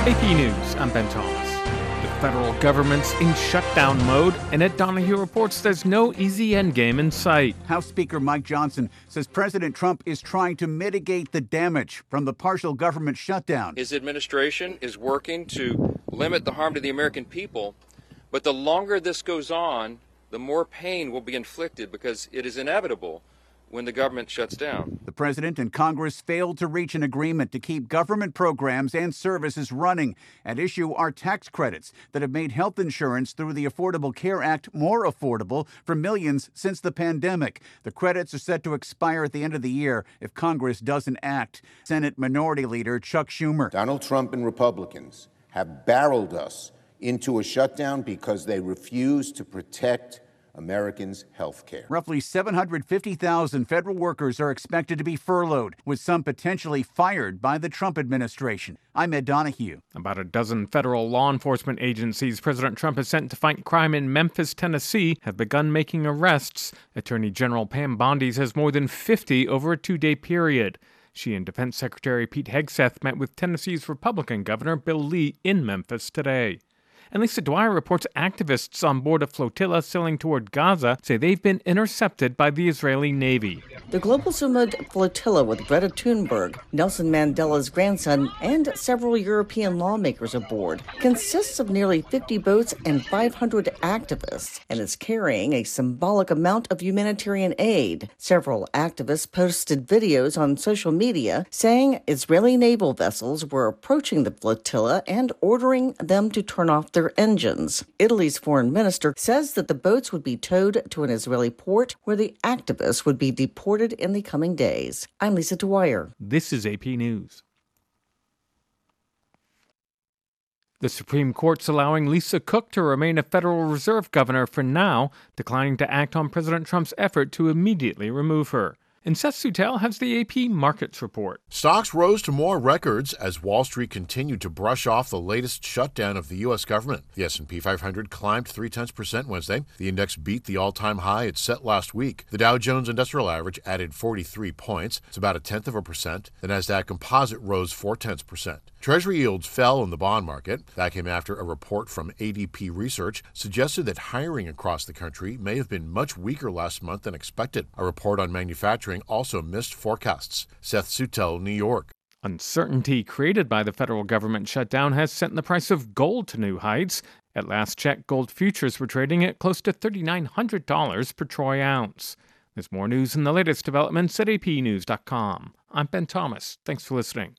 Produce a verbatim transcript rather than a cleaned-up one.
A P News, I'm Ben Thomas. The federal government's in shutdown mode, and Ed Donahue reports there's no easy endgame in sight. House Speaker Mike Johnson says President Trump is trying to mitigate the damage from the partial government shutdown. His administration is working to limit the harm to the American people, but the longer this goes on, the more pain will be inflicted because it is inevitable when the government shuts down. The president and Congress failed to reach an agreement to keep government programs and services running. At issue are tax credits that have made health insurance through the Affordable Care Act more affordable for millions since the pandemic. The credits are set to expire at the end of the year if Congress doesn't act. Senate Minority Leader Chuck Schumer. Donald Trump and Republicans have barreled us into a shutdown because they refuse to protect Americans' health care. Roughly seven hundred fifty thousand federal workers are expected to be furloughed, with some potentially fired by the Trump administration. I'm Ed Donahue. About a dozen federal law enforcement agencies President Trump has sent to fight crime in Memphis, Tennessee, have begun making arrests. Attorney General Pam Bondi says more than fifty over a two-day period. She and Defense Secretary Pete Hegseth met with Tennessee's Republican Governor Bill Lee in Memphis today. And Lisa Dwyer reports activists on board a flotilla sailing toward Gaza say they've been intercepted by the Israeli Navy. The Global Summit flotilla with Greta Thunberg, Nelson Mandela's grandson, and several European lawmakers aboard consists of nearly fifty boats and five hundred activists and is carrying a symbolic amount of humanitarian aid. Several activists posted videos on social media saying Israeli naval vessels were approaching the flotilla and ordering them to turn off their engines. Italy's foreign minister says that the boats would be towed to an Israeli port where the activists would be deported in the coming days. I'm Lisa Dwyer. This is A P News. The Supreme Court's allowing Lisa Cook to remain a Federal Reserve governor for now, declining to act on President Trump's effort to immediately remove her. And Seth Sutel has the A P Markets Report. Stocks rose to more records as Wall Street continued to brush off the latest shutdown of the U S government. The S and P five hundred climbed three-tenths percent Wednesday. The index beat the all-time high it set last week. The Dow Jones Industrial Average added forty-three points. It's about a tenth of a percent. The Nasdaq Composite rose four-tenths percent. Treasury yields fell in the bond market. That came after a report from A D P Research suggested that hiring across the country may have been much weaker last month than expected. A report on manufacturing also missed forecasts. Seth Sutel, New York. Uncertainty created by the federal government shutdown has sent the price of gold to new heights. At last check, gold futures were trading at close to three thousand nine hundred dollars per troy ounce. There's more news and the latest developments at A P news dot com. I'm Ben Thomas. Thanks for listening.